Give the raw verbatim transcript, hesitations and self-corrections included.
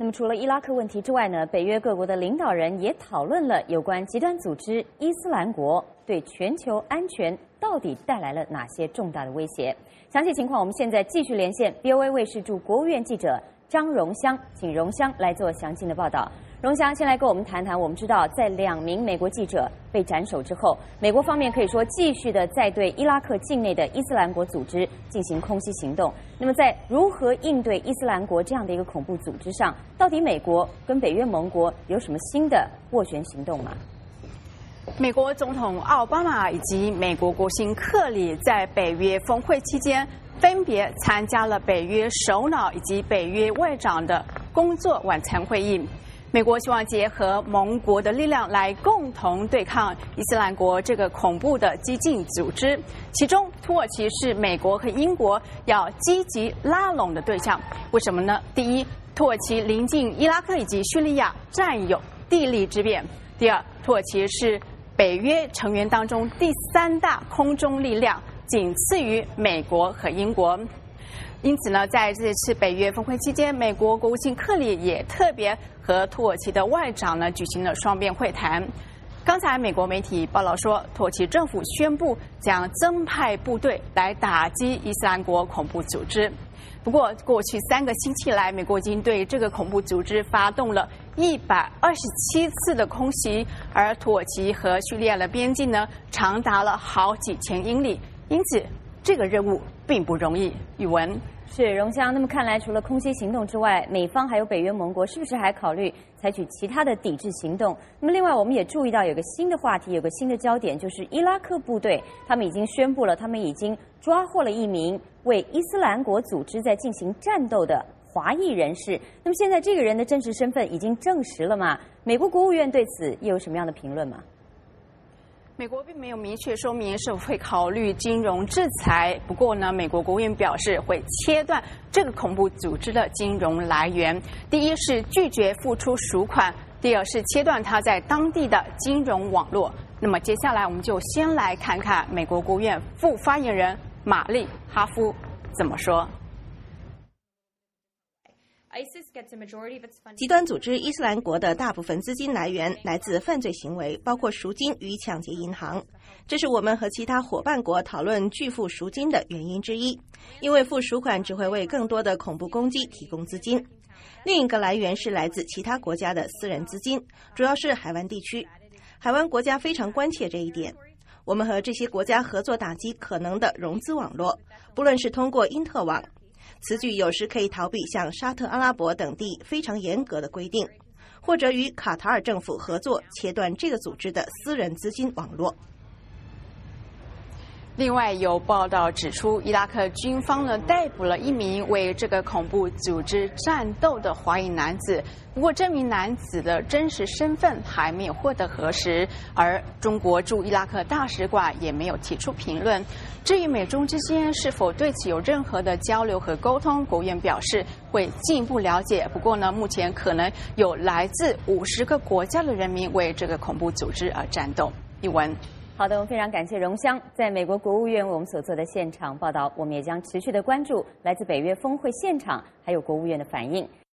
那么除了伊拉克问题之外呢，北约各国的领导人也讨论了有关极端组织伊斯兰国对全球安全到底带来了哪些重大的威胁。详细情况，我们现在继续连线 V O A 卫视驻国务院记者张荣香，请荣香来做详尽的报道。荣香，先来跟我们谈谈。我们知道，在两名美国记者被斩首之后，美国方面可以说继续的在对伊拉克境内的伊斯兰国组织进行空袭行动。那么，在如何应对伊斯兰国这样的一个恐怖组织上，到底美国跟北约盟国有什么新的斡旋行动吗？ 美国总统奥巴马以及美国国卿克里在北约峰会期间，分别参加了北约首脑以及北约外长的工作晚餐会议。美国希望结合盟国的力量来共同对抗伊斯兰国这个恐怖的激进组织，其中土耳其是美国和英国要积极拉拢的对象。为什么呢？第一，土耳其临近伊拉克以及叙利亚，占有地利之便；第二，土耳其是北约成员当中第三大空中力量，仅次于美国和英国。因此呢，在这次北约峰会期间，美国国务卿克里也特别和土耳其的外长呢举行了双边会谈。刚才美国媒体报道说，土耳其政府宣布将增派部队来打击伊斯兰国恐怖组织。不过，过去三个星期来，美国已经对这个恐怖组织发动了一百二十七次的空袭，而土耳其和叙利亚的边境呢，长达了好几千英里，因此这个任务并不容易。宇文。 是荣香，那么看来除了空袭行动之外，美方还有北约盟国是不是还考虑采取其他的抵制行动？那么另外我们也注意到有个新的话题，有个新的焦点，就是伊拉克部队他们已经宣布了，他们已经抓获了一名为伊斯兰国组织在进行战斗的华裔人士。那么现在这个人的真实身份已经证实了吗？美国国务院对此又有什么样的评论吗？ 美国并没有明确说明是否会考虑金融制裁，不过呢，美国国务院表示会切断这个恐怖组织的金融来源。第一是拒绝付出赎款，第二是切断它在当地的金融网络。那么接下来我们就先来看看美国国务院副发言人玛丽哈夫怎么说。 极端组织伊斯兰国的大部分资金来源来自犯罪行为，包括赎金与抢劫银行。这是我们和其他伙伴国讨论拒付赎金的原因之一，因为付赎款只会为更多的恐怖攻击提供资金。另一个来源是来自其他国家的私人资金，主要是海湾地区。海湾国家非常关切这一点。我们和这些国家合作打击可能的融资网络，不论是通过因特网。此举有时可以逃避像沙特阿拉伯等地非常严格的规定，或者与卡塔尔政府合作切断这个组织的私人资金网络。 另外有报道指出，伊拉克军方呢逮捕了一名为这个恐怖组织战斗的华裔男子，不过这名男子的真实身份还没有获得核实，而中国驻伊拉克大使馆也没有提出评论。至于美中之间是否对此有任何的交流和沟通，国务院表示会进一步了解。不过呢，目前可能有来自五十个国家的人民为这个恐怖组织而战斗。一文。 好的，我们非常感谢荣香在美国国务院为我们所做的现场报道，我们也将持续的关注来自北约峰会现场还有国务院的反应。